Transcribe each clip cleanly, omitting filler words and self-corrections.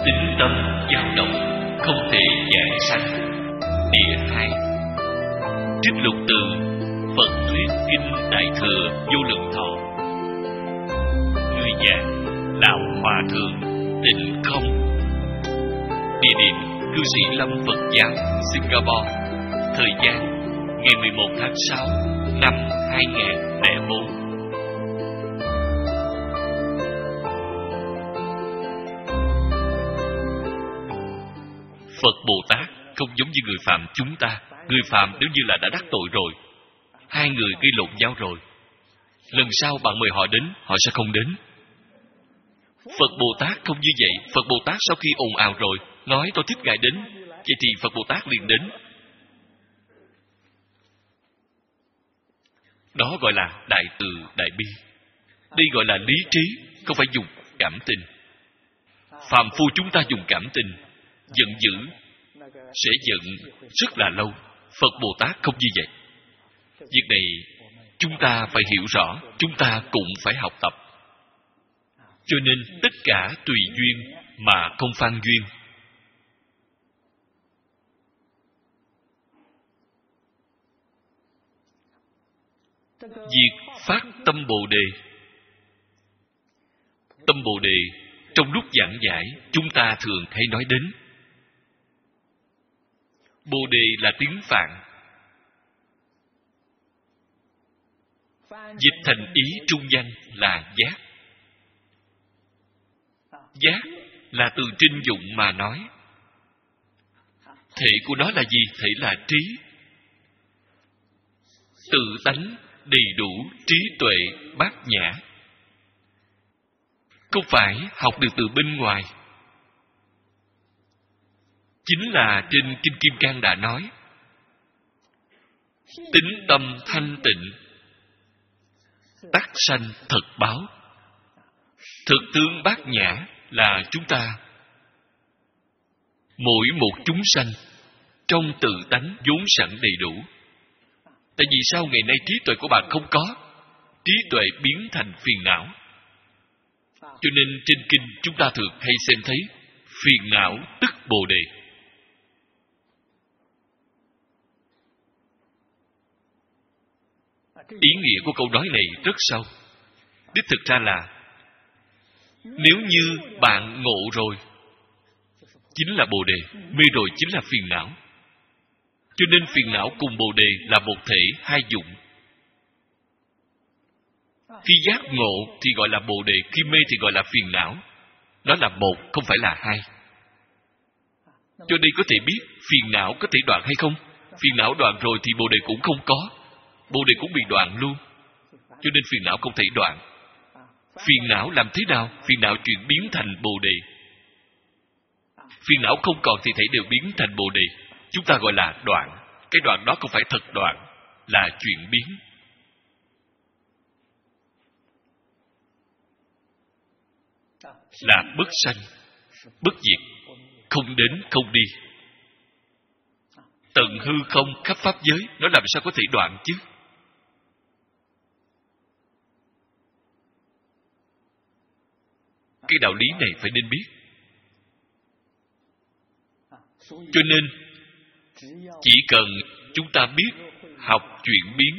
Tính tâm dao động, không thể giảng sanh. Địa 2. Trích lục từ Phật Thuyết Kinh Đại Thừa Vô Lượng Thọ. Người giảng Lão Hòa Thượng Tịnh Không. Địa điểm Cư sĩ Lâm Phật Giáo, Singapore. Thời gian ngày 11 tháng 6 năm 2004. Phật Bồ Tát không giống như người phàm chúng ta. Người phàm nếu như là đã đắc tội rồi, hai người gây lộn nhau rồi, lần sau bạn mời họ đến, họ sẽ không đến. Phật Bồ Tát không như vậy. Phật Bồ Tát sau khi ồn ào rồi, nói tôi thích Ngài đến, vậy thì Phật Bồ Tát liền đến. Đó gọi là đại từ đại bi. Đây gọi là lý trí, không phải dùng cảm tình. Phàm phu chúng ta dùng cảm tình, giận dữ sẽ giận rất là lâu. Phật Bồ Tát không như vậy. Việc này chúng ta phải hiểu rõ, chúng ta cũng phải học tập. Cho nên tất cả tùy duyên mà không phan duyên. Việc phát tâm Bồ Đề. Tâm Bồ Đề trong lúc giảng giải chúng ta thường hay nói đến. Bồ Đề là tiếng Phạn, dịch thành ý trung văn là giác. Giác là từ trinh dụng mà nói. Thể của nó là gì? Thể là trí. Tự tánh đầy đủ, trí tuệ bát nhã. Không phải học được từ bên ngoài. Chính là trên Kinh Kim Cang đã nói, tính tâm thanh tịnh, tắc sanh thật báo. Thực tướng bát nhã là chúng ta, mỗi một chúng sanh trong tự tánh vốn sẵn đầy đủ. Tại vì sao ngày nay trí tuệ của bạn không có? Trí tuệ biến thành phiền não. Cho nên trên kinh chúng ta thường hay xem thấy phiền não tức Bồ Đề. Ý nghĩa của câu nói này rất sâu. Đích thực ra là nếu như bạn ngộ rồi chính là Bồ Đề, mê rồi chính là phiền não. Cho nên phiền não cùng Bồ Đề là một thể hai dụng. Khi giác ngộ thì gọi là Bồ Đề, khi mê thì gọi là phiền não. Nó là một, không phải là hai. Cho nên có thể biết phiền não có thể đoạn hay không. Phiền não đoạn rồi thì Bồ Đề cũng không có, Bồ Đề cũng bị đoạn luôn. Cho nên phiền não không thể đoạn. Phiền não làm thế nào? Phiền não chuyển biến thành Bồ Đề. Phiền não không còn thì thể đều biến thành Bồ Đề. Chúng ta gọi là đoạn. Cái đoạn đó không phải thật đoạn, là chuyển biến. Là bất sanh, bất diệt, không đến không đi. Tận hư không khắp pháp giới, nó làm sao có thể đoạn chứ? Cái đạo lý này phải nên biết. Cho nên chỉ cần chúng ta biết học chuyển biến,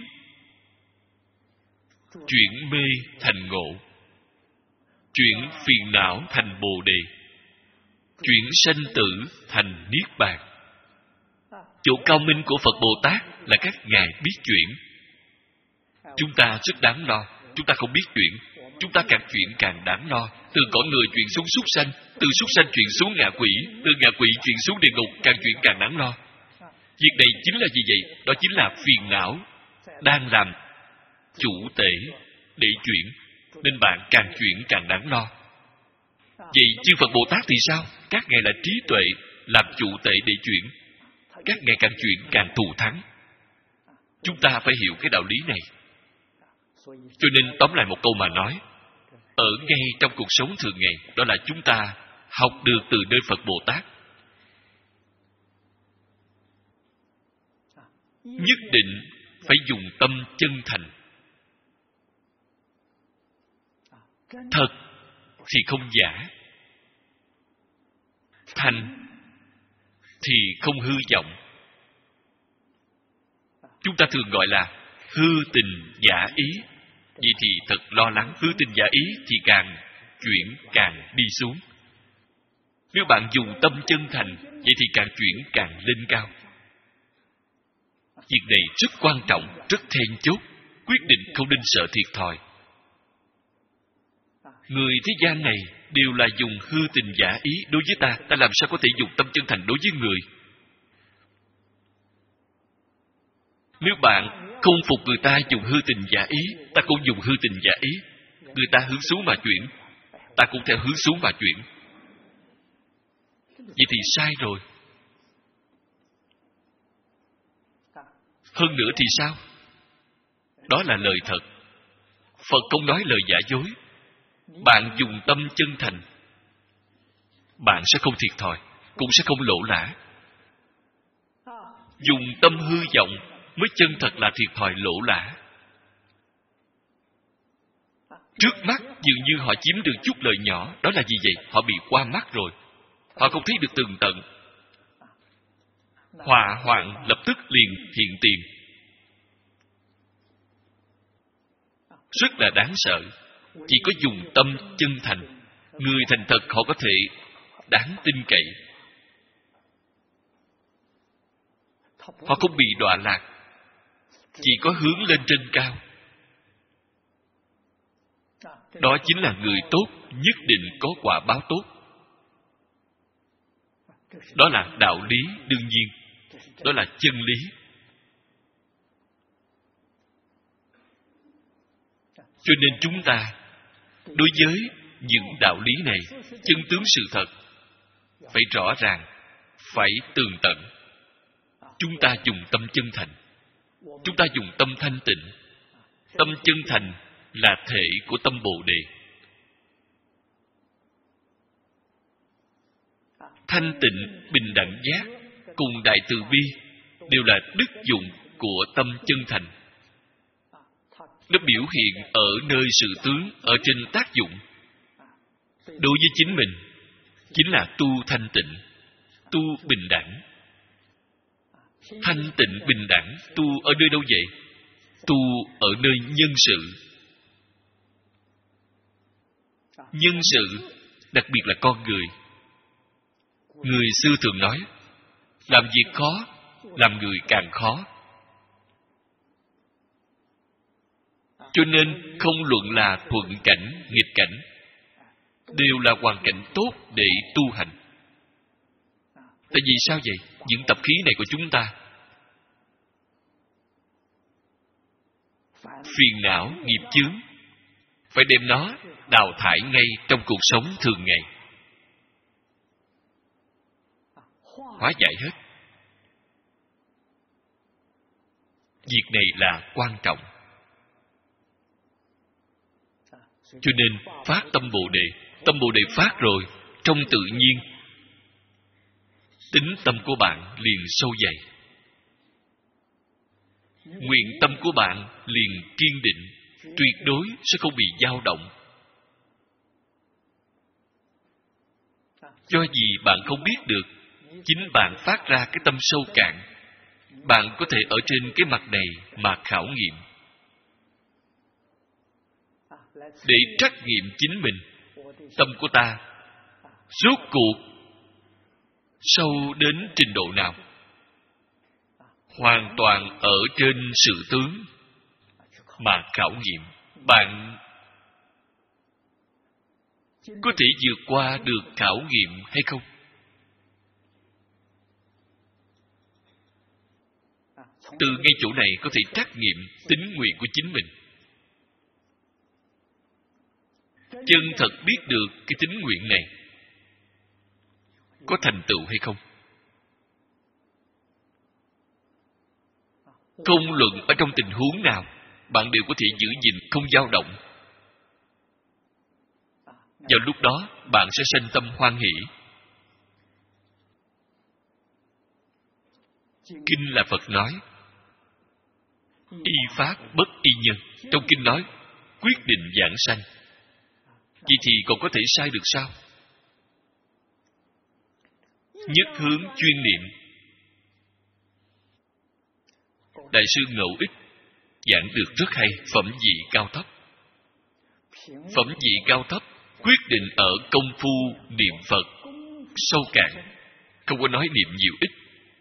chuyển mê thành ngộ, chuyển phiền não thành Bồ Đề, chuyển sanh tử thành Niết Bàn. Chỗ cao minh của Phật Bồ Tát là các ngài biết chuyển. Chúng ta rất đáng lo. Chúng ta không biết chuyển, chúng ta càng chuyển càng đáng lo. Từ cõi người chuyển xuống súc sanh, từ súc sanh chuyển xuống ngạ quỷ, từ ngạ quỷ chuyển xuống địa ngục, càng chuyển càng đáng lo. Việc này chính là gì vậy? Đó chính là phiền não đang làm chủ tể để chuyển, nên bạn càng chuyển càng đáng lo. Vậy chư Phật Bồ Tát thì sao? Các ngài là trí tuệ làm chủ tể để chuyển. Các ngài càng chuyển càng thù thắng. Chúng ta phải hiểu cái đạo lý này. Cho nên tóm lại một câu mà nói, ở ngay trong cuộc sống thường ngày, đó là chúng ta học được từ nơi Phật Bồ Tát. Nhất định phải dùng tâm chân thành. Thật thì không giả. thanh thì không hư vọng. Chúng ta thường gọi là hư tình giả ý. Vậy thì thật lo lắng. Hư tình giả ý thì chuyện càng đi xuống. Nếu bạn dùng tâm chân thành, vậy thì chuyện càng lên cao. Việc này rất quan trọng, rất then chốt, quyết định không nên sợ thiệt thòi. Người thế gian này đều là dùng hư tình giả ý đối với ta. Ta làm sao có thể dùng tâm chân thành đối với người? Nếu bạn không phục người ta dùng hư tình giả ý, ta cũng dùng hư tình giả ý. Người ta hướng xuống mà chuyển, ta cũng theo hướng xuống mà chuyển. Vậy thì sai rồi. Hơn nữa thì sao? Đó là lời thật. Phật không nói lời giả dối. Bạn dùng tâm chân thành, bạn sẽ không thiệt thòi, cũng sẽ không lỗ lã. Dùng tâm hư vọng mới chân thật là thiệt thòi lỗ lã. Trước mắt dường như họ chiếm được chút lợi nhỏ. Đó là gì vậy? Họ bị qua mắt rồi. Họ không thấy được tường tận. Họa hoạn lập tức liền hiện tiền. Rất là đáng sợ. Chỉ có dùng tâm chân thành, người thành thật họ có thể đáng tin cậy. Họ không bị đọa lạc, chỉ có hướng lên trên cao. Đó chính là người tốt, nhất định có quả báo tốt. Đó là đạo lý đương nhiên. Đó là chân lý. Cho nên chúng ta đối với những đạo lý này, chân tướng sự thật phải rõ ràng, phải tường tận. Chúng ta dùng tâm chân thành, chúng ta dùng tâm thanh tịnh. Tâm chân thành là thể của tâm Bồ Đề. Thanh tịnh, bình đẳng giác cùng đại từ bi đều là đức dụng của tâm chân thành. Nó biểu hiện ở nơi sự tướng, ở trên tác dụng. Đối với chính mình, chính là tu thanh tịnh, tu bình đẳng. Thanh tịnh bình đẳng, tu ở nơi đâu vậy? Tu ở nơi nhân sự. Nhân sự, đặc biệt là con người. Người xưa thường nói, làm việc khó, làm người càng khó. Cho nên không luận là thuận cảnh, nghịch cảnh, đều là hoàn cảnh tốt để tu hành. Tại vì sao vậy? Những tập khí này của chúng ta, phiền não, nghiệp chướng, phải đem nó đào thải ngay trong cuộc sống thường ngày. Hóa giải hết. Việc này là quan trọng. Cho nên phát tâm Bồ Đề. Tâm Bồ Đề phát rồi, trong tự nhiên tính tâm của bạn liền sâu dày. Nguyện tâm của bạn liền kiên định, tuyệt đối sẽ không bị dao động. Do gì bạn không biết được, chính bạn phát ra cái tâm sâu cạn. Bạn có thể ở trên cái mặt này mà khảo nghiệm, để trắc nghiệm chính mình. Tâm của ta rốt cuộc sâu đến trình độ nào? Hoàn toàn ở trên sự tướng mà khảo nghiệm. Bạn có thể vượt qua được khảo nghiệm hay không? Từ ngay chỗ này có thể trắc nghiệm tín nguyện của chính mình. Chân thật biết được cái tín nguyện này có thành tựu hay không. Không luận ở trong tình huống nào, bạn đều có thể giữ gìn không dao động. Vào lúc đó, bạn sẽ sanh tâm hoan hỷ. Kinh là Phật nói, y pháp bất y nhân. Trong kinh nói, quyết định giảng sanh. Vậy thì còn có thể sai được sao? nhất hướng chuyên niệm. Đại sư Ngẫu Ích giảng được rất hay. Phẩm vị cao thấp. Phẩm vị cao thấp quyết định ở công phu niệm Phật sâu cạn, không có nói niệm nhiều ít.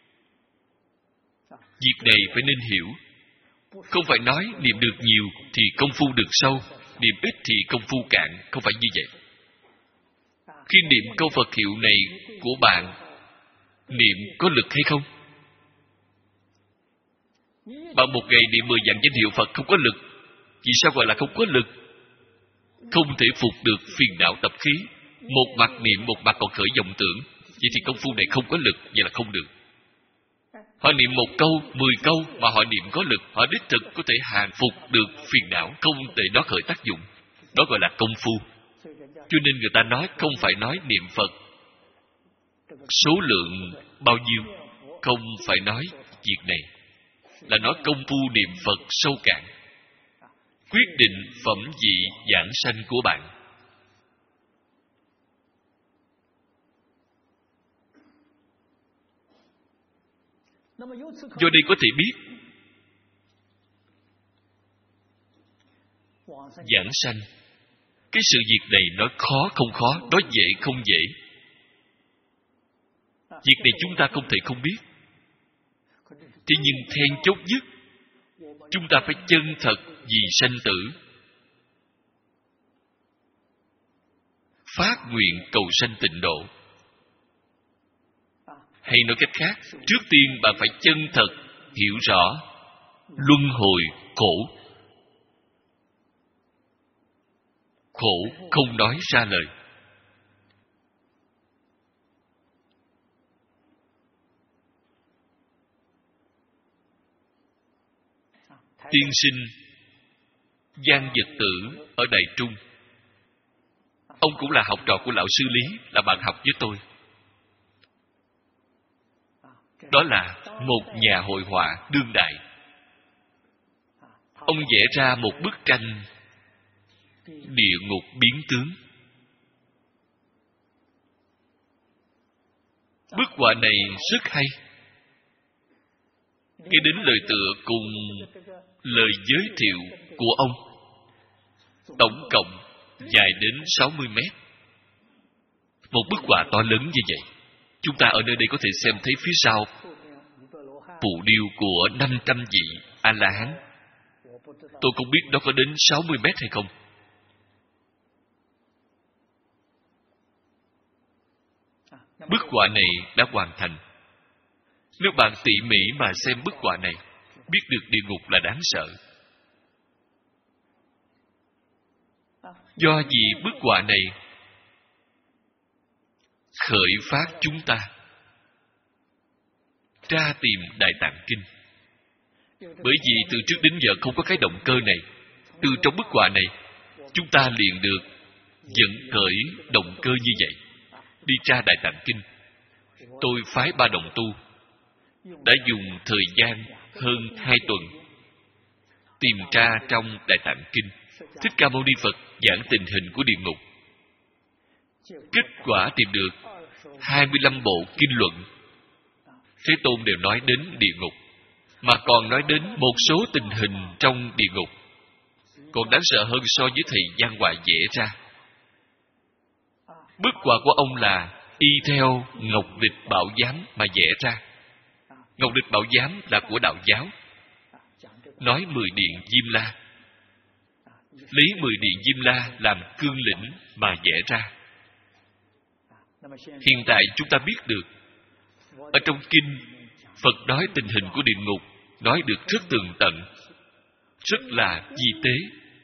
Việc này phải nên hiểu. Không phải nói niệm được nhiều thì công phu được sâu, niệm ít thì công phu cạn, không phải như vậy. Khi niệm câu Phật hiệu này của bạn, niệm có lực hay không? Bạn một ngày niệm 10 vạn danh hiệu Phật không có lực. Vì sao gọi là không có lực? Không thể phục được phiền não tập khí. Một mặt niệm, một mặt còn khởi vọng tưởng. Vậy thì công phu này không có lực, vậy là không được. Họ niệm 1 câu, 10 câu mà họ niệm có lực, họ đích thực có thể hàng phục được phiền não, không để nó khởi tác dụng. Đó gọi là công phu. Cho nên người ta nói không phải nói niệm Phật số lượng bao nhiêu, không phải nói việc này, là nói công phu niệm Phật sâu cạn, quyết định phẩm vị giảng sanh của bạn. Do đây có thể biết giảng sanh, cái sự việc này nói khó không khó, nói dễ không dễ. Việc này chúng ta không thể không biết. Thế nhưng then chốt nhất, chúng ta phải chân thật vì sanh tử, phát nguyện cầu sanh tịnh độ. Hay nói cách khác, trước tiên bạn phải chân thật hiểu rõ luân hồi khổ. Khổ không nói ra lời. Tiên sinh Giang Vật Tử ở Đại Trung, ông cũng là học trò của lão sư Lý, là bạn học với tôi. Đó là một nhà hội họa đương đại. Ông vẽ ra một bức tranh địa ngục biến tướng. Bức họa này rất hay. Cái đến lời tựa cùng lời giới thiệu của ông, tổng cộng dài đến 60 mét. Một bức họa to lớn như vậy. Chúng ta ở nơi đây có thể xem thấy phía sau phù điêu của 500 vị A-la-hán. Tôi không biết nó có đến 60 mét hay không. Bức họa này đã hoàn thành. Nếu bạn tỉ mỉ mà xem bức họa này, biết được địa ngục là đáng sợ. Do vì bức họa này khởi phát chúng ta tra tìm Đại Tạng Kinh. Bởi vì từ trước đến giờ không có cái động cơ này. Từ trong bức họa này, chúng ta liền được dẫn khởi động cơ như vậy, đi tra Đại Tạng Kinh. Tôi phái 3 đồng tu đã dùng thời gian hơn 2 tuần tìm tra trong Đại Tạng Kinh Thích Ca Mâu Ni Phật giảng tình hình của địa ngục. Kết quả tìm được 25 bộ kinh luận. Thế Tôn đều nói đến địa ngục, mà còn nói đến một số tình hình trong địa ngục còn đáng sợ hơn so với thầy Giang Hoài vẽ ra. Bức họa của ông là y theo Ngọc Lịch Bảo Giám mà vẽ ra. Ngọc Lịch Bảo Giám là của đạo giáo, nói 10 điện Diêm La, lấy 10 điện Diêm La làm cương lĩnh mà vẽ ra. Hiện tại chúng ta biết được, ở trong kinh Phật nói tình hình của địa ngục nói được rất tường tận, rất là vi tế.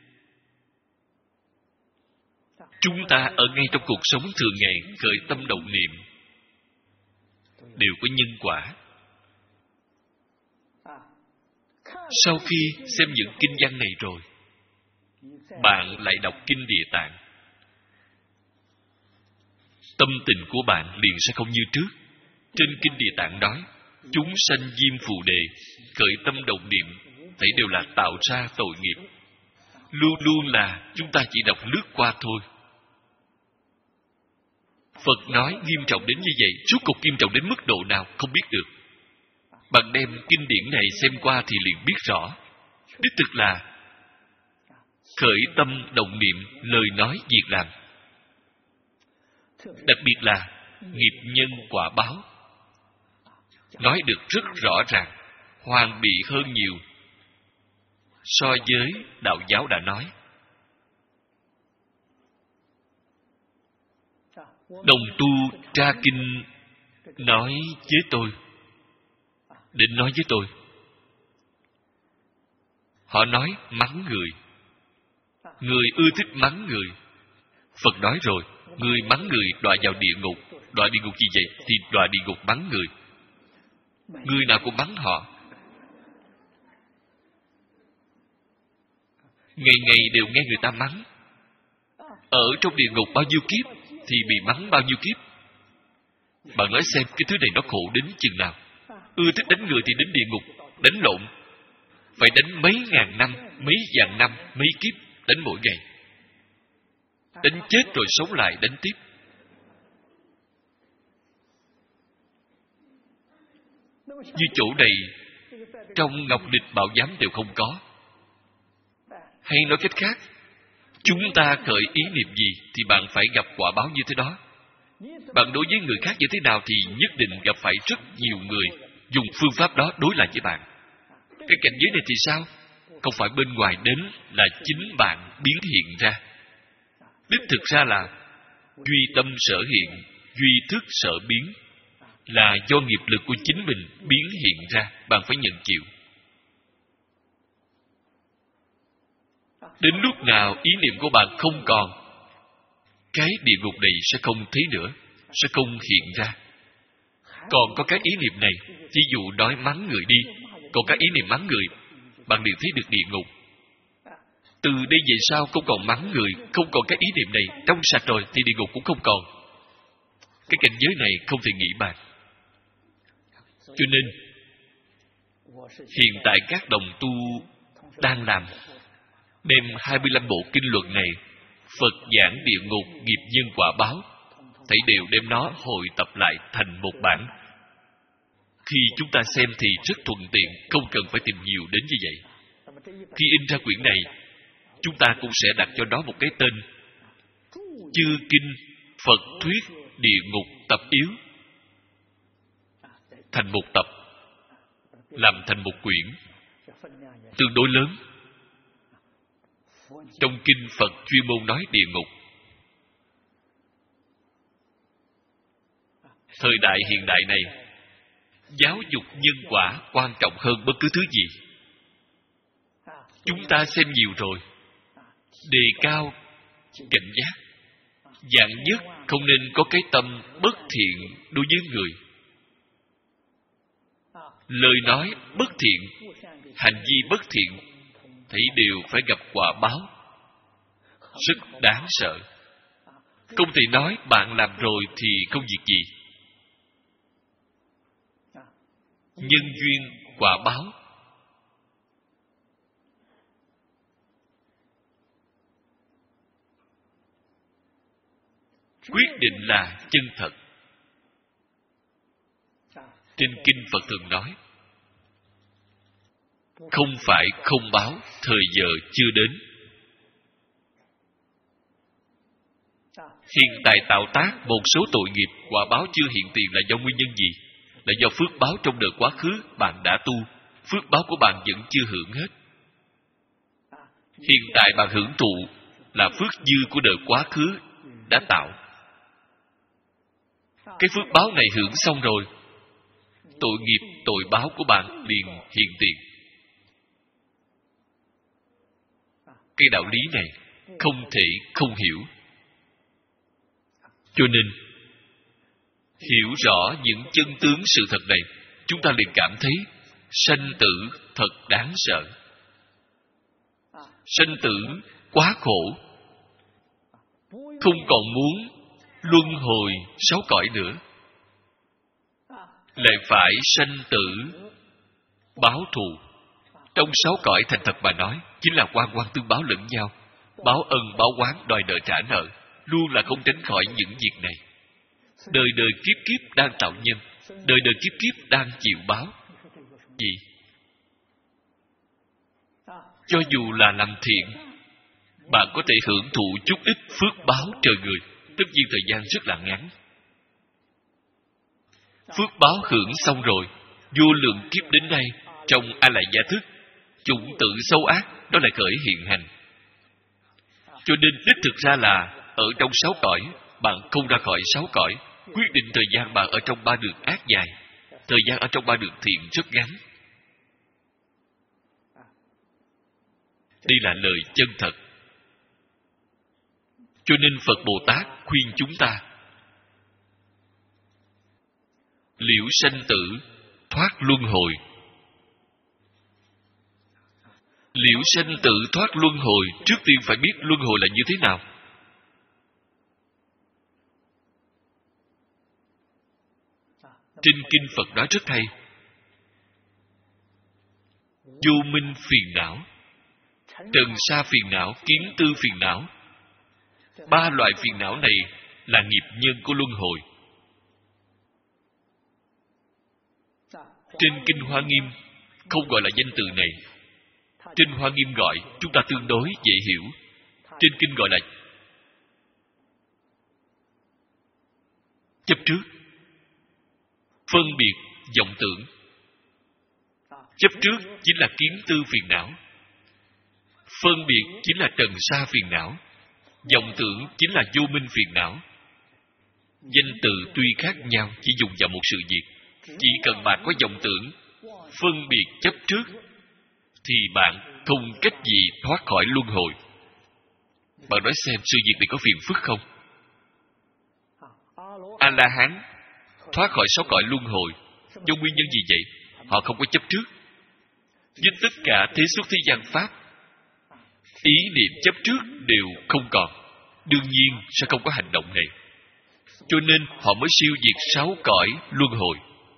Chúng ta ở ngay trong cuộc sống thường ngày khởi tâm động niệm đều có nhân quả. Sau khi xem những kinh văn này rồi, bạn lại đọc kinh Địa Tạng, tâm tình của bạn liền sẽ không như trước. Trên kinh Địa Tạng nói, chúng sanh diêm phù đề, khởi tâm động niệm, thấy đều là tạo ra tội nghiệp. Luôn luôn là chúng ta chỉ đọc lướt qua thôi. Phật nói nghiêm trọng đến như vậy, rốt cuộc nghiêm trọng đến mức độ nào không biết được. Bạn đem kinh điển này xem qua thì liền biết rõ. Đích thực là khởi tâm động niệm, lời nói, việc làm. Đặc biệt là nghiệp nhân quả báo. Nói được rất rõ ràng, hoàn bị hơn nhiều so với đạo giáo đã nói. Đồng tu tra kinh nói với tôi, định nói với tôi. Họ nói mắng người. Người ưa thích mắng người. Phật nói rồi, người mắng người đọa vào địa ngục. Đọa địa ngục gì vậy? Thì đọa địa ngục mắng người. Người nào cũng mắng họ. Ngày ngày đều nghe người ta mắng. Ở trong địa ngục bao nhiêu kiếp thì bị mắng bao nhiêu kiếp. Bạn nói xem cái thứ này nó khổ đến chừng nào. Ưa thích đánh người thì đến địa ngục đánh lộn, phải đánh mấy ngàn năm, mấy vạn năm, mấy kiếp, đánh mỗi ngày. Đánh chết rồi sống lại đánh tiếp. Như chỗ này trong Ngọc Lịch Bảo Giám đều không có. Hay nói cách khác, chúng ta khởi ý niệm gì thì bạn phải gặp quả báo như thế đó. Bạn đối với người khác như thế nào thì nhất định gặp phải rất nhiều người dùng phương pháp đó đối lại với bạn. Cái cảnh giới này thì sao? Không phải bên ngoài đến, là chính bạn biến hiện ra. Đích thực ra là duy tâm sở hiện, duy thức sở biến, là do nghiệp lực của chính mình biến hiện ra. Bạn phải nhận chịu. Đến lúc nào ý niệm của bạn không còn, cái địa ngục này sẽ không thấy nữa, sẽ không hiện ra. Còn có cái ý niệm này, ví dụ nói mắng người đi, còn cái ý niệm mắng người, bạn liền thấy được địa ngục. Từ đây về sau không còn mắng người, không còn cái ý niệm này, trong sạch rồi thì địa ngục cũng không còn. Cái cảnh giới này không thể nghĩ bàn. Cho nên hiện tại các đồng tu đang làm, đem 25 bộ kinh luận này, Phật giảng địa ngục, nghiệp nhân quả báo, thảy đều đem nó hội tập lại thành một bản. Khi chúng ta xem thì rất thuận tiện, không cần phải tìm nhiều đến như vậy. Khi in ra quyển này, chúng ta cũng sẽ đặt cho nó một cái tên: Chư Kinh Phật Thuyết Địa Ngục Tập Yếu. Thành một tập, làm thành một quyển tương đối lớn. Trong kinh Phật chuyên môn nói địa ngục. Thời đại hiện đại này, giáo dục nhân quả quan trọng hơn bất cứ thứ gì. Chúng ta xem nhiều rồi, đề cao cảnh giác, dạng nhất không nên có cái tâm bất thiện đối với người. Lời nói bất thiện, hành vi bất thiện, thì đều phải gặp quả báo rất đáng sợ. Không thể nói bạn làm rồi thì không việc gì. Nhân duyên quả báo. Quyết định là chân thật. Trên kinh Phật thường nói, không phải không báo, thời giờ chưa đến. Hiện tại tạo tác một số tội nghiệp, quả báo chưa hiện tiền là do nguyên nhân gì? Là do phước báo trong đời quá khứ bạn đã tu, phước báo của bạn vẫn chưa hưởng hết. Hiện tại bạn hưởng thụ là phước dư của đời quá khứ đã tạo. Cái phước báo này hưởng xong rồi, tội nghiệp, tội báo của bạn liền hiện tiền. Cái đạo lý này không thể không hiểu. Cho nên, hiểu rõ những chân tướng sự thật này, chúng ta liền cảm thấy sanh tử thật đáng sợ. Sanh tử quá khổ, không còn muốn luân hồi 6 cõi nữa, lại phải sanh tử báo thù. Trong 6 cõi thành thật mà nói, chính là quan quan tương báo lẫn nhau, báo ân báo oán, đòi nợ trả nợ, luôn là không tránh khỏi những việc này. đời đời kiếp kiếp đang tạo nhân, đời đời kiếp kiếp đang chịu báo. Gì? Cho dù là làm thiện, bạn có thể hưởng thụ chút ít phước báo trời người. Tất nhiên thời gian rất là ngắn. Phước báo hưởng xong rồi, vô lượng kiếp đến nay, trong A Lại Gia thức, chủng tử xấu ác đó lại khởi hiện hành. Cho nên đích thực ra là ở trong 6 cõi, bạn không ra khỏi 6 cõi. Quyết định thời gian bạn ở trong 3 đường ác dài, thời gian ở trong 3 đường thiện rất ngắn. Đây là lời chân thật. Cho nên Phật Bồ Tát khuyên chúng ta liễu sanh tử, thoát luân hồi. Liễu sanh tử thoát luân hồi, trước tiên phải biết luân hồi là như thế nào. Trên kinh Phật nói rất hay. Vô minh phiền não, trần sa phiền não, kiến tư phiền não. 3 loại phiền não này là nghiệp nhân của luân hồi. Trên kinh Hoa Nghiêm không gọi là danh từ này. Trên Hoa Nghiêm gọi, chúng ta tương đối dễ hiểu. Trên kinh gọi là chấp trước, phân biệt, vọng tưởng. Chấp trước chính là kiến tư phiền não, phân biệt chính là trần sa phiền não, vọng tưởng chính là vô minh phiền não. Danh từ tuy khác nhau, chỉ dùng vào một sự việc. Chỉ cần bạn có vọng tưởng, phân biệt, chấp trước, thì bạn không cách gì thoát khỏi luân hồi. Bạn nói xem sự việc này có phiền phức không? A-la-hán thoát khỏi 6 cõi luân hồi. Do nguyên nhân gì vậy? Họ không có chấp trước. Với tất cả thế xuất thế gian pháp, ý niệm chấp trước đều không còn. Đương nhiên sẽ không có hành động này. Cho nên họ mới siêu diệt 6 cõi luân hồi.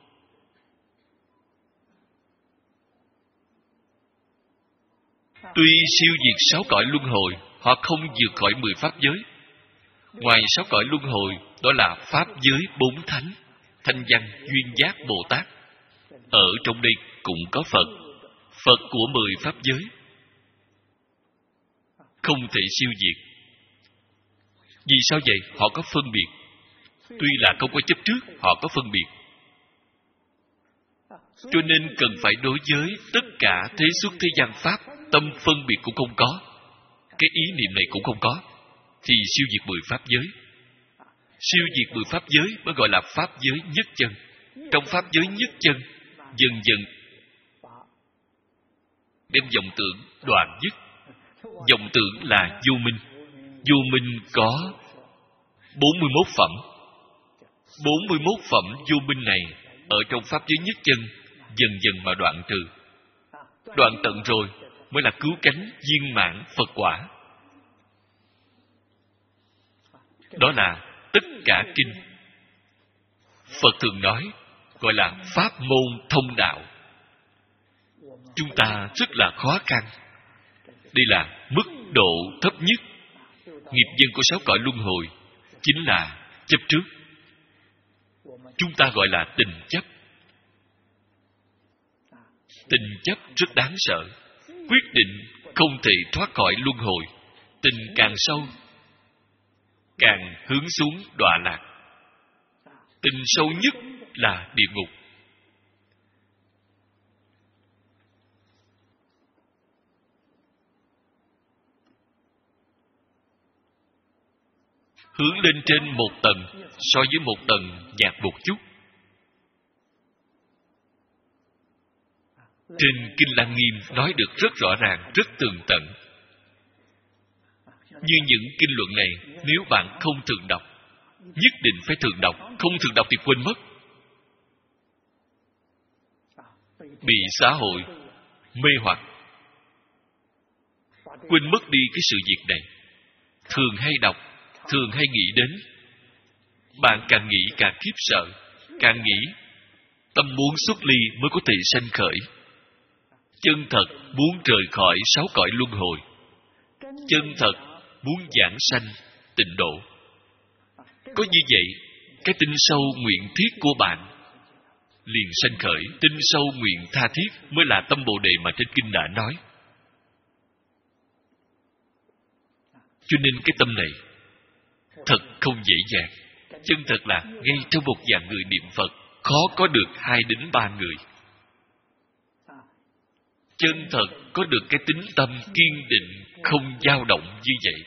Tuy siêu diệt 6 cõi luân hồi, họ không vượt khỏi 10 pháp giới. Ngoài 6 cõi luân hồi, đó là pháp giới 4 thánh, Thanh Văn, Duyên Giác, Bồ Tát. Ở trong đây cũng có Phật, Phật của 10 pháp giới. Không thể siêu diệt. Vì sao vậy? Họ có phân biệt. Tuy là không có chấp trước, họ có phân biệt. Cho nên cần phải đối với tất cả thế xuất thế gian pháp, tâm phân biệt cũng không có, cái ý niệm này cũng không có, thì siêu diệt 10 pháp giới. Siêu diệt 10 pháp giới mới gọi là pháp giới nhất chân. Trong pháp giới nhất chân, dần dần đem vọng tưởng đoạn dứt. Vọng tưởng là vô minh. Vô minh có 41 phẩm. 41 phẩm vô minh này ở trong pháp giới nhất chân dần dần mà đoạn trừ. Đoạn tận rồi mới là cứu cánh viên mãn Phật quả. Đó là tất cả kinh Phật thường nói, gọi là pháp môn thông đạo. Chúng ta rất là khó khăn. Đây là mức độ thấp nhất. Nghiệp nhân của 6 cõi luân hồi chính là chấp trước. Chúng ta gọi là tình chấp. Tình chấp rất đáng sợ. Quyết định không thể thoát khỏi luân hồi. Tình càng sâu, càng hướng xuống đọa lạc. Tình sâu nhất là địa ngục. Hướng lên trên một tầng so với một tầng nhạt một chút. Trên Kinh Lăng Nghiêm nói được rất rõ ràng, rất tường tận. Như những kinh luận này, nếu bạn không thường đọc, nhất định phải thường đọc. Không thường đọc thì quên mất. Bị xã hội mê hoặc, quên mất đi cái sự việc này. Thường hay đọc, thường hay nghĩ đến. Bạn càng nghĩ càng khiếp sợ, càng nghĩ tâm muốn xuất ly mới có thể sanh khởi. Chân thật muốn rời khỏi 6 cõi luân hồi. Chân thật muốn giảng sanh tịnh độ. Có như vậy cái tinh sâu nguyện thiết của bạn liền sanh khởi. Tinh sâu nguyện tha thiết mới là tâm Bồ Đề mà trên kinh đã nói. Cho nên cái tâm này thật không dễ dàng. Chân thật là ngay trong một vạn người niệm Phật khó có được 2 đến 3 người chân thật có được cái tính tâm kiên định, không dao động như vậy.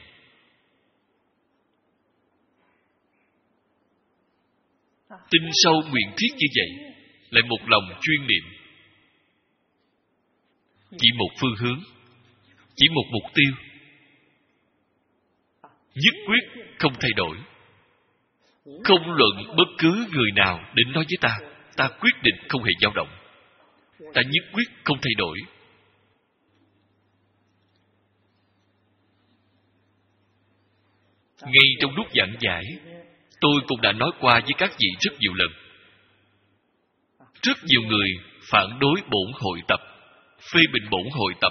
Tinh sâu nguyện thiết như vậy, lại một lòng chuyên niệm, chỉ một phương hướng, chỉ một mục tiêu, nhất quyết không thay đổi. Không luận bất cứ người nào đến nói với ta quyết định không hề dao động, ta nhất quyết không thay đổi. Ngay trong lúc giảng giải, tôi cũng đã nói qua với các vị rất nhiều lần. Rất nhiều người phản đối bổn hội tập, phê bình bổn hội tập.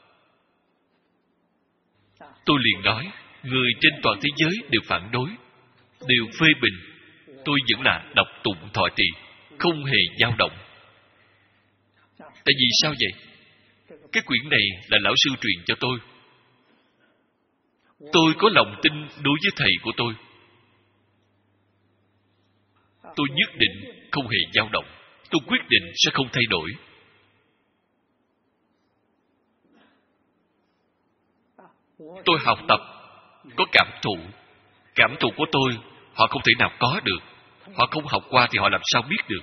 Tôi liền nói, người trên toàn thế giới đều phản đối, đều phê bình. Tôi vẫn là đọc tụng thọ trì, không hề dao động. Tại vì sao vậy? Cái quyển này là lão sư truyền cho tôi. Tôi có lòng tin đối với thầy của tôi. Tôi nhất định không hề dao động. Tôi quyết định sẽ không thay đổi. Tôi học tập, có cảm thụ. Cảm thụ của tôi, họ không thể nào có được. Họ không học qua thì họ làm sao biết được.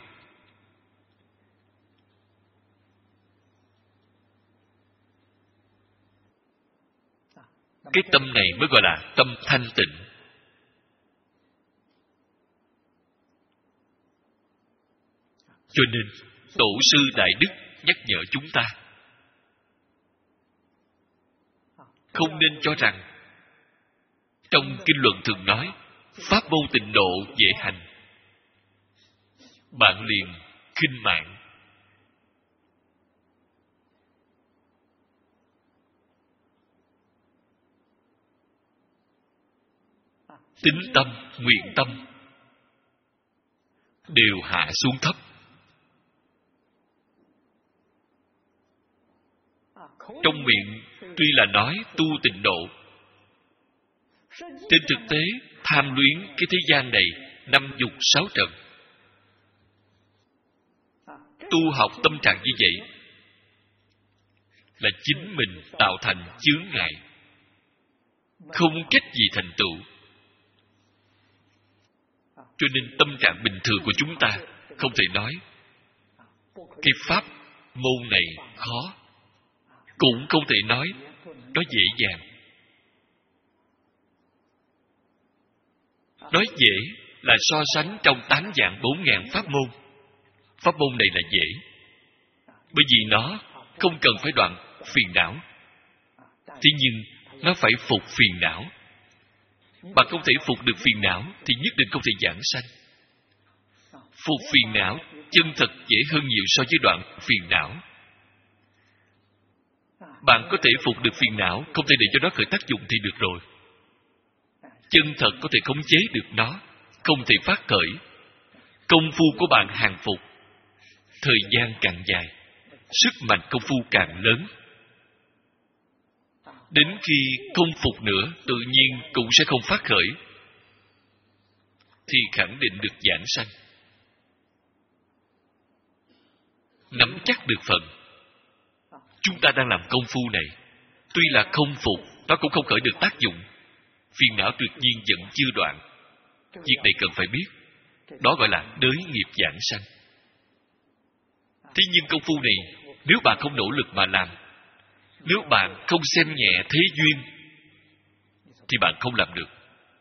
Cái tâm này mới gọi là tâm thanh tịnh. Cho nên, Tổ sư Đại Đức nhắc nhở chúng ta không nên cho rằng trong kinh luận thường nói pháp môn tịnh độ dễ hành, bạn liền khinh mạng. Tính tâm, nguyện tâm đều hạ xuống thấp. Trong miệng tuy là nói tu tịnh độ, trên thực tế tham luyến cái thế gian này 5 dục 6 trần. Tu học tâm trạng như vậy là chính mình tạo thành chướng ngại, không cách gì thành tựu. Cho nên tâm trạng bình thường của chúng ta không thể nói cái pháp môn này khó, cũng không thể nói nó dễ dàng. Nói dễ là so sánh trong 8 vạn 4.000 pháp môn. Pháp môn này là dễ, bởi vì nó không cần phải đoạn phiền não. Thế nhưng nó phải phục phiền não. Bạn không thể phục được phiền não thì nhất định không thể giảng sanh. Phục phiền não chân thật dễ hơn nhiều so với đoạn phiền não. Bạn có thể phục được phiền não, không thể để cho nó khởi tác dụng thì được rồi. Chân thật có thể khống chế được nó, không thể phát khởi. Công phu của bạn hàng phục, thời gian càng dài, sức mạnh công phu càng lớn. Đến khi không phục nữa, tự nhiên cũng sẽ không phát khởi, thì khẳng định được giảng sanh. Nắm chắc được phần. Chúng ta đang làm công phu này, tuy là không phục, nó cũng không khởi được tác dụng. Phiền não tuyệt nhiên vẫn chưa đoạn. Việc này cần phải biết. Đó gọi là đới nghiệp giảng sanh. Thế nhưng công phu này, nếu bạn không nỗ lực mà làm, nếu bạn không xem nhẹ thế duyên, thì bạn không làm được.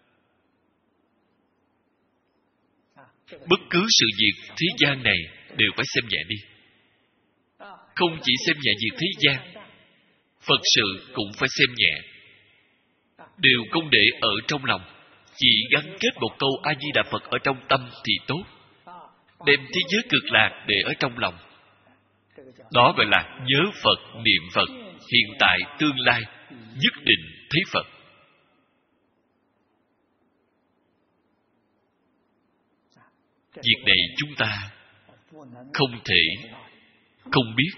Bất cứ sự việc thế gian này đều phải xem nhẹ đi. Không chỉ xem nhẹ việc thế gian, Phật sự cũng phải xem nhẹ. Đều không để ở trong lòng, chỉ gắn kết một câu A-di-đà Phật ở trong tâm thì tốt. Đem thế giới cực lạc để ở trong lòng. Đó gọi là nhớ Phật, niệm Phật, hiện tại, tương lai, nhất định thấy Phật. Việc này chúng ta không thể không biết.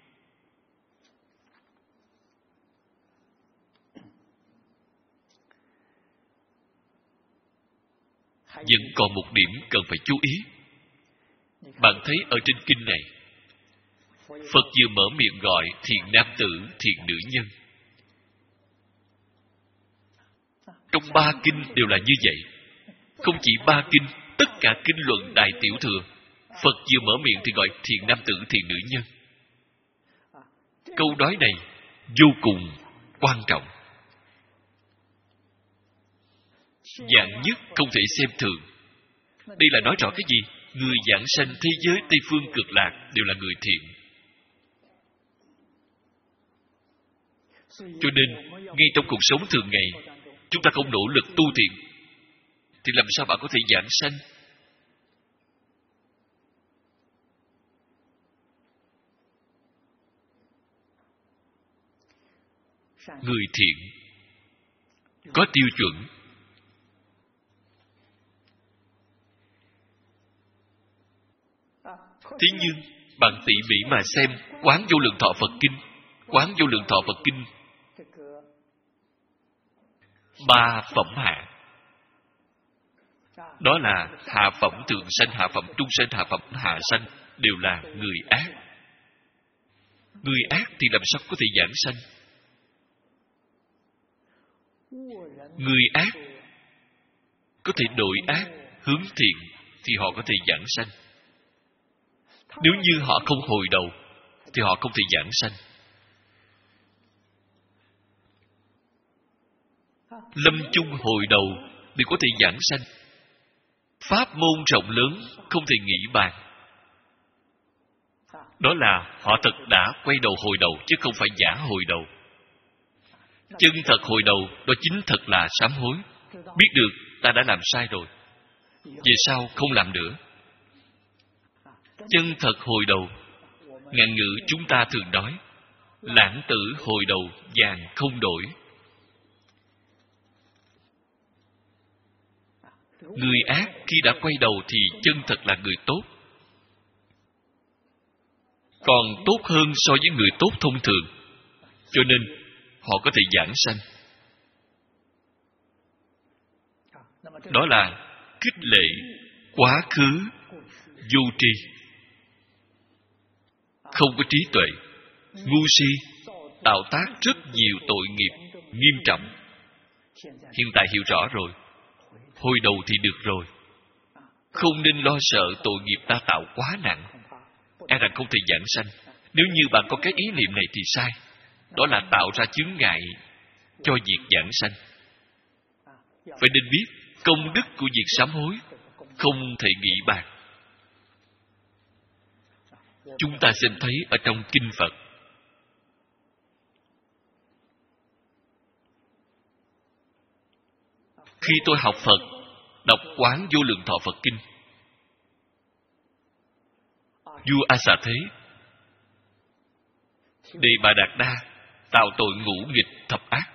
Vẫn còn một điểm cần phải chú ý. Bạn thấy ở trên kinh này, Phật vừa mở miệng gọi thiện nam tử, thiện nữ nhân. Trong 3 kinh đều là như vậy. Không chỉ 3 kinh, tất cả kinh luận Đại Tiểu Thừa, Phật vừa mở miệng thì gọi thiện nam tử, thiện nữ nhân. Câu nói này vô cùng quan trọng. Dạng nhất không thể xem thường. Đây là nói rõ cái gì? Người giảng sanh thế giới Tây Phương Cực Lạc đều là người thiện. Cho nên, ngay trong cuộc sống thường ngày, chúng ta không nỗ lực tu thiện, thì làm sao bạn có thể giảng sanh? Người thiện có tiêu chuẩn. Thế nhưng, bạn tỉ mỉ mà xem Quán Vô Lượng Thọ Phật Kinh. Quán Vô Lượng Thọ Phật Kinh 3 phẩm hạ. Đó là hạ phẩm thượng sanh, hạ phẩm trung sanh, hạ phẩm hạ sanh, đều là người ác. Người ác thì làm sao có thể giảng sanh? Người ác có thể đổi ác, hướng thiện, thì họ có thể giảng sanh. Nếu như họ không hồi đầu, thì họ không thể giảng sanh. Lâm chung hồi đầu thì có thể giảng sanh. Pháp môn rộng lớn không thể nghĩ bàn. Đó là họ thật đã quay đầu hồi đầu, chứ không phải giả hồi đầu. Chân thật hồi đầu, đó chính thật là sám hối. Biết được ta đã làm sai rồi, về sau không làm nữa. Chân thật hồi đầu, ngạn ngữ chúng ta thường nói, lãng tử hồi đầu vàng không đổi. Người ác khi đã quay đầu thì chân thật là người tốt, còn tốt hơn so với người tốt thông thường. Cho nên họ có thể giảng sanh. Đó là khích lệ quá khứ vô tri, không có trí tuệ, ngu si, tạo tác rất nhiều tội nghiệp nghiêm trọng. Hiện tại hiểu rõ rồi, hồi đầu thì được rồi. Không nên lo sợ tội nghiệp ta tạo quá nặng, e rằng không thể giảng sanh. Nếu như bạn có cái ý niệm này thì sai. Đó là tạo ra chướng ngại cho việc giảng sanh. Phải nên biết công đức của việc sám hối không thể nghĩ bàn. Chúng ta xem thấy ở trong kinh Phật, khi tôi học Phật, đọc Quán Vô Lượng Thọ Phật Kinh, vua A Xà Thế Đề Bà Đạt Đa tạo tội ngũ nghịch thập ác.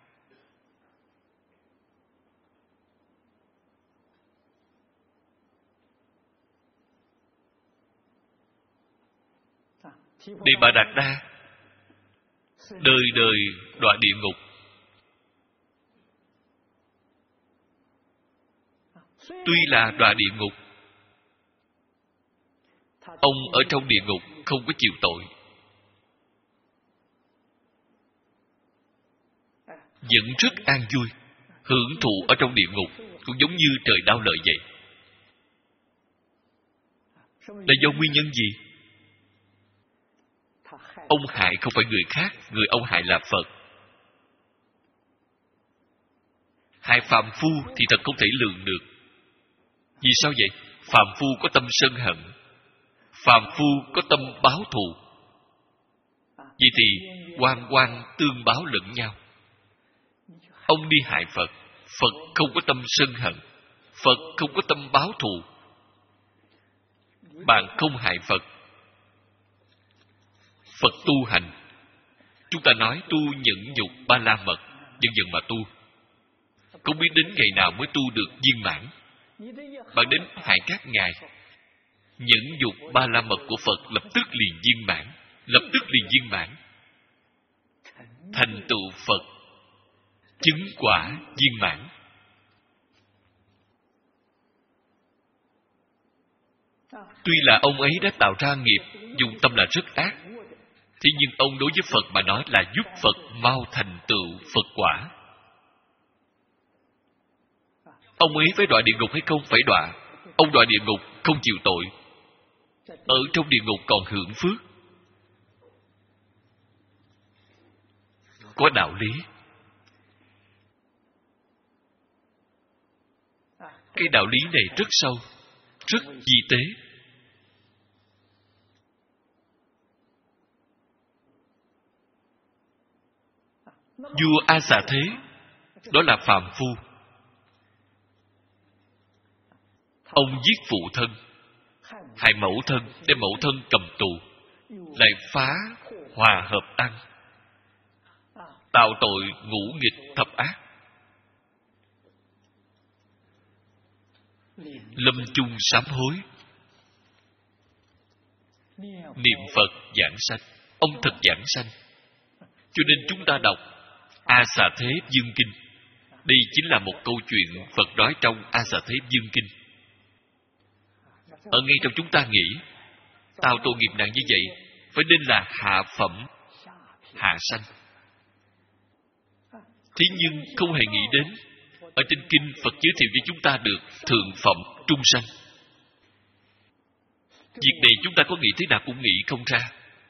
Đề Bà Đạt Đa đời đời đọa địa ngục. Tuy là đọa địa ngục, ông ở trong địa ngục không có chịu tội, vẫn rất an vui, hưởng thụ ở trong địa ngục, cũng giống như trời đau lợi vậy. Là do nguyên nhân gì? Ông hại không phải người khác, người ông hại là Phật. Hại phàm phu thì thật không thể lường được. Vì sao vậy? Phàm phu có tâm sân hận, phàm phu có tâm báo thù. Vậy thì oan oan tương báo lẫn nhau. Ông đi hại Phật, Phật không có tâm sân hận, Phật không có tâm báo thù. Bạn không hại Phật, Phật tu hành. Chúng ta nói tu nhẫn nhục ba la mật, dần dần mà tu. Không biết đến ngày nào mới tu được viên mãn. bạn đến hại các ngài, nhẫn nhục ba la mật của Phật lập tức liền viên mãn, lập tức liền viên mãn. Thành tựu Phật, chứng quả viên mãn. Tuy là ông ấy đã tạo ra nghiệp, dùng tâm là rất ác, thế nhưng ông đối với Phật mà nói là giúp Phật mau thành tựu Phật quả. Ông ấy phải đọa địa ngục hay không? Phải đọa. Ông đọa địa ngục không chịu tội, ở trong địa ngục còn hưởng phước. Có đạo lý. Cái đạo lý này rất sâu, rất vi tế. Vua A Xà Thế, đó là phàm phu. Ông giết phụ thân, hại mẫu thân, đem mẫu thân cầm tù, lại phá hòa hợp tăng, tạo tội ngũ nghịch thập ác. Lâm chung sám hối, niệm Phật giảng sanh. Ông thật giảng sanh. Cho nên chúng ta đọc A Xà Thế Dương Kinh. Đây chính là một câu chuyện Phật nói trong A Xà Thế Dương Kinh. Ở ngay trong chúng ta nghĩ, tạo tội nghiệp nặng như vậy phải nên là hạ phẩm, hạ sanh. Thế nhưng không hề nghĩ đến, ở trên kinh Phật giới thiệu cho chúng ta được thượng phẩm, trung sanh. Việc này chúng ta có nghĩ thế nào cũng nghĩ không ra.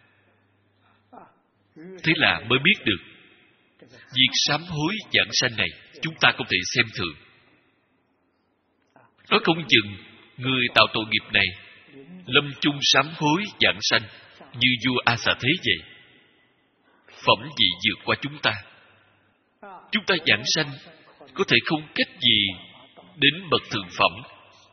Thế là mới biết được việc sám hối giảng sanh này chúng ta không thể xem thường. Nói không chừng người tạo tội nghiệp này lâm chung sám hối giảng sanh như vua A Xà Thế vậy, phẩm vị vượt qua chúng ta. Chúng ta giảng sanh có thể không cách gì đến bậc thượng phẩm.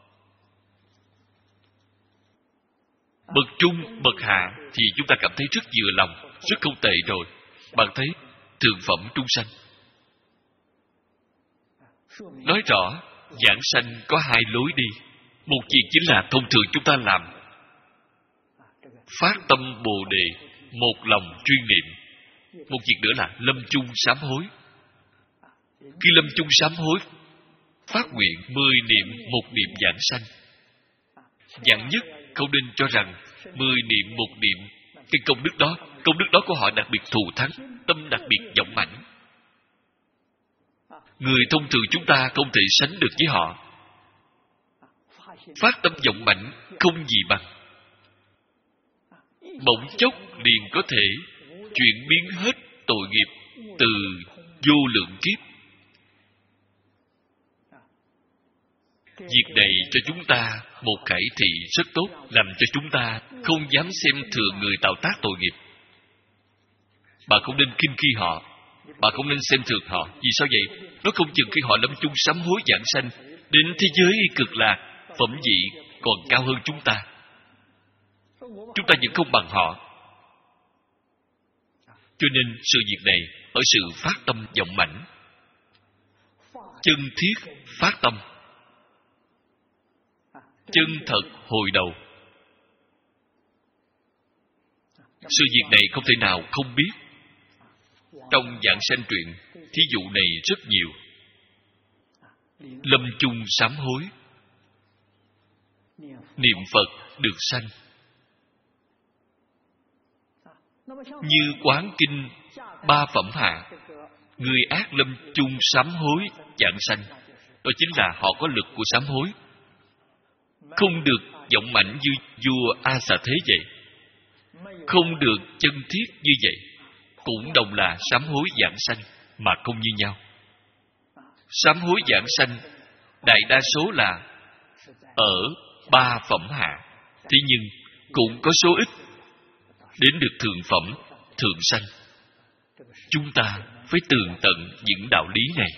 Bậc trung, bậc hạ thì chúng ta cảm thấy rất vừa lòng, rất không tệ rồi. Bạn thấy thượng phẩm trung sanh. Nói rõ giảng sanh có hai lối đi. Một việc chính là thông thường chúng ta làm, phát tâm Bồ Đề, một lòng chuyên niệm. Một việc nữa là lâm chung sám hối. Khi lâm chung sám hối, phát nguyện 10 niệm một niệm giảng sanh. Dạng nhất không nên cho rằng 10 niệm một niệm, cái công đức đó của họ đặc biệt thù thắng, tâm đặc biệt vọng mãnh. Người thông thường chúng ta không thể sánh được với họ. Phát tâm vọng mãnh không gì bằng. Bỗng chốc liền có thể chuyển biến hết tội nghiệp từ vô lượng kiếp. Việc này cho chúng ta một khải thị rất tốt, làm cho chúng ta không dám xem thường người tạo tác tội nghiệp. Bạn không nên khinh khi họ, bạn không nên xem thường họ. Vì sao vậy? Nó không chừng khi họ lâm chung sám hối giảng sanh, đến thế giới cực lạc, phẩm vị còn cao hơn chúng ta. Chúng ta vẫn không bằng họ. Cho nên sự việc này ở sự phát tâm vọng mãnh, chân thiết phát tâm, chân thật hồi đầu. Sự việc này không thể nào không biết. Trong Giảng Sanh truyện, thí dụ này rất nhiều. Lâm chung sám hối, niệm Phật được sanh. Như Quán Kinh ba phẩm hạ, người ác lâm chung sám hối giảng sanh. Đó chính là họ có lực của sám hối, không được vọng mãnh như vua A Xà Thế vậy, không được chân thiết như vậy, cũng đồng là sám hối giảng sanh mà không như nhau. Sám hối giảng sanh đại đa số là ở ba phẩm hạ, thế nhưng cũng có số ít đến được thượng phẩm, thượng sanh. Chúng ta phải tường tận những đạo lý này.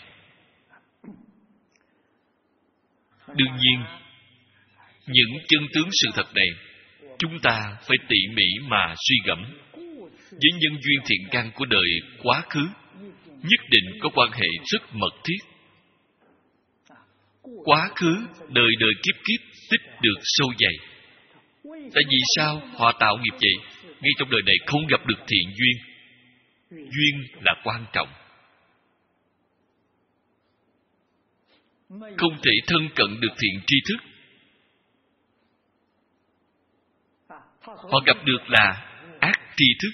Đương nhiên, những chân tướng sự thật này chúng ta phải tỉ mỉ mà suy gẫm. Với nhân duyên thiện căn của đời quá khứ, nhất định có quan hệ rất mật thiết. quá khứ đời đời kiếp kiếp tích được sâu dày. Tại vì sao họ tạo nghiệp vậy? Ngay trong đời này không gặp được thiện duyên. Duyên là quan trọng. Không thể thân cận được thiện tri thức. Họ gặp được là ác tri thức.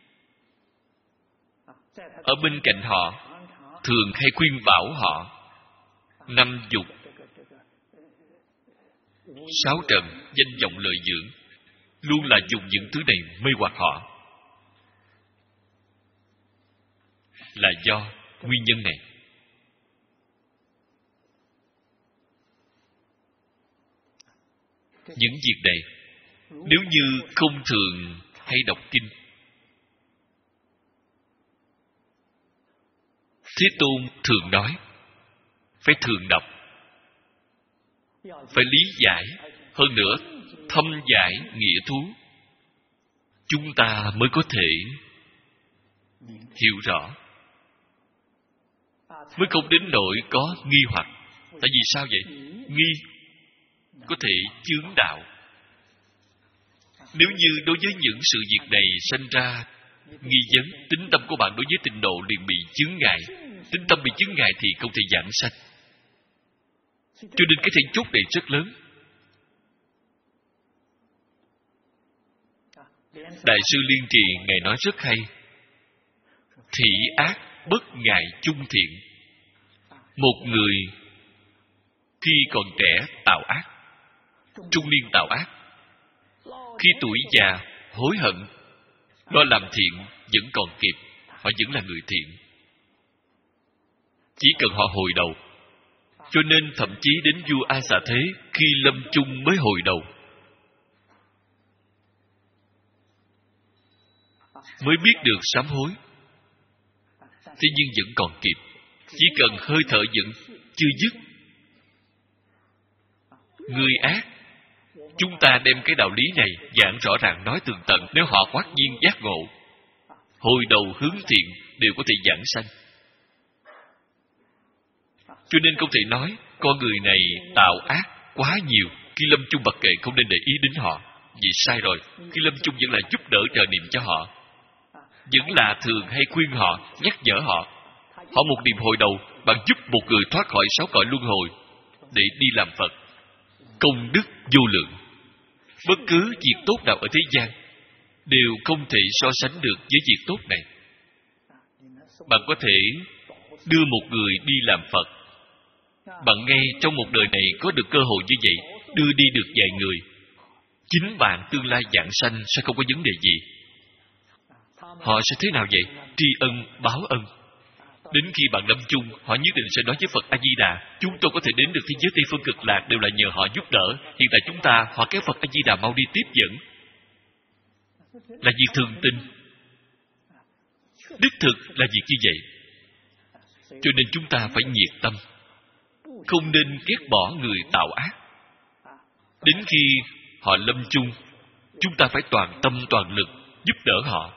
Ở bên cạnh họ thường hay khuyên bảo họ năm dục, sáu trần, danh vọng lợi dưỡng, luôn là dùng những thứ này mê hoặc họ. Là do nguyên nhân này. Những việc này nếu như không thường hay đọc kinh, Thế Tôn thường nói phải thường đọc, phải lý giải, hơn nữa thâm giải nghĩa thú, chúng ta mới có thể hiểu rõ, mới không đến nỗi có nghi hoặc. Tại vì sao vậy? Nghi có thể chướng đạo. Nếu như đối với những sự việc này sinh ra nghi vấn, tính tâm của bạn đối với tịnh độ liền bị chướng ngại. Tính tâm bị chướng ngại thì không thể giảng sanh. Cho nên cái then chốt này rất lớn. Đại sư Liên Trì Ngài nói rất hay: thị ác bất ngại chung thiện. Một người khi còn trẻ tạo ác, trung niên tạo ác, khi tuổi già hối hận, lo làm thiện vẫn còn kịp, họ vẫn là người thiện. Chỉ cần họ hồi đầu. Cho nên thậm chí đến vua A Xà Thế khi lâm chung mới hồi đầu, mới biết được sám hối. Thế nhưng vẫn còn kịp, chỉ cần hơi thở vẫn chưa dứt. Người ác, chúng ta đem cái đạo lý này giảng rõ ràng nói tường tận. Nếu họ khoát nhiên giác ngộ, hồi đầu hướng thiện, đều có thể giảng sanh. Cho nên không thể nói con người này tạo ác quá nhiều, khi lâm chung mặc kệ, không nên để ý đến họ. Vậy sai rồi. Khi lâm chung vẫn là giúp đỡ trợ niệm cho họ, vẫn là thường hay khuyên họ, nhắc nhở họ. Họ một niệm hồi đầu, bạn giúp một người thoát khỏi 6 cõi luân hồi để đi làm Phật. Công đức vô lượng. Bất cứ việc tốt nào ở thế gian đều không thể so sánh được với việc tốt này. Bạn có thể đưa một người đi làm Phật. Bạn ngay trong một đời này có được cơ hội như vậy, đưa đi được vài người, chính bạn tương lai giảng sanh sẽ không có vấn đề gì. Họ sẽ thế nào vậy? Tri ân báo ân. Đến khi bạn lâm chung, họ nhất định sẽ nói với Phật A Di Đà: chúng tôi có thể đến được thế giới Tây Phương Cực Lạc đều là nhờ họ giúp đỡ. Hiện tại chúng ta, họ kéo Phật A Di Đà mau đi tiếp dẫn. Là việc thường tình. Đích thực là việc như vậy. Cho nên chúng ta phải nhiệt tâm, không nên ghét bỏ người tạo ác. Đến khi họ lâm chung, chúng ta phải toàn tâm toàn lực giúp đỡ họ,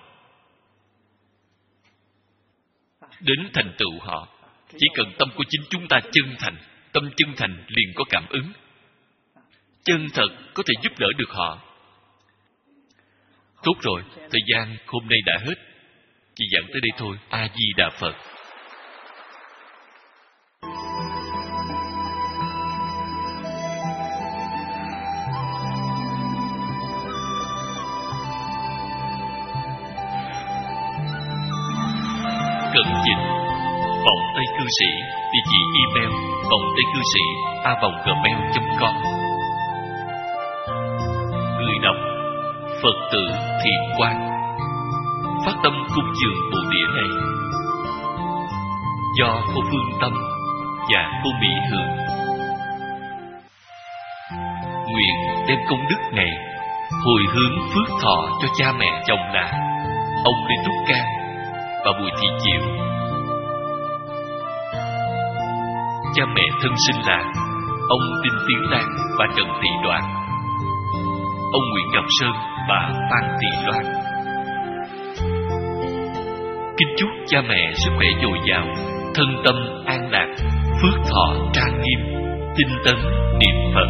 đến thành tựu họ. Chỉ cần tâm của chính chúng ta chân thành, tâm chân thành liền có cảm ứng, chân thật có thể giúp đỡ được họ. Tốt rồi, thời gian hôm nay đã hết, chỉ giảng tới đây thôi. A Di Đà Phật. Cẩn dịch Vọng Tây Cư Sĩ, địa chỉ email vongtaycư sĩ@gmail.com. Người đọc Phật tử Thiện Quang. Phát tâm cúng dường bộ đĩa này do cô Phương Tâm và cô Mỹ Hường. Nguyện đem công đức này hồi hướng phước thọ cho cha mẹ chồng là ông Lê Túc Cang và Bùi Thị Diệu, cha mẹ thân sinh là ông Đinh Tiến Lan và Trần Thị Đoan, ông Nguyễn Ngọc Sơn và Phan Thị Loan. Kính chúc cha mẹ sức khỏe dồi dào, thân tâm an lạc, phước thọ trang nghiêm. tinh tấn niệm Phật.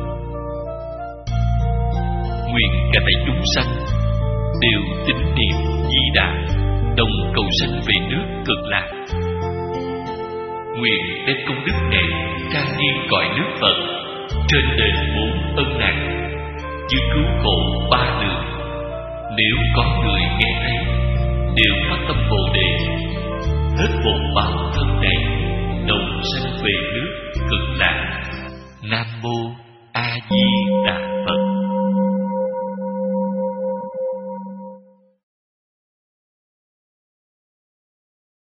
Nguyện cả thảy chúng sanh đều tín niệm Di Đà, đồng cầu sanh về nước Cực Lạc. Nguyện đem công đức này trang nghiêm cõi nước Phật, trên đền 4 ân nặng, như cứu khổ 3 đường. Nếu có người nghe thấy đều phát tâm Bồ Đề, hết bổn báo thân này, đồng sanh về nước Cực Lạc. Nam mô A Di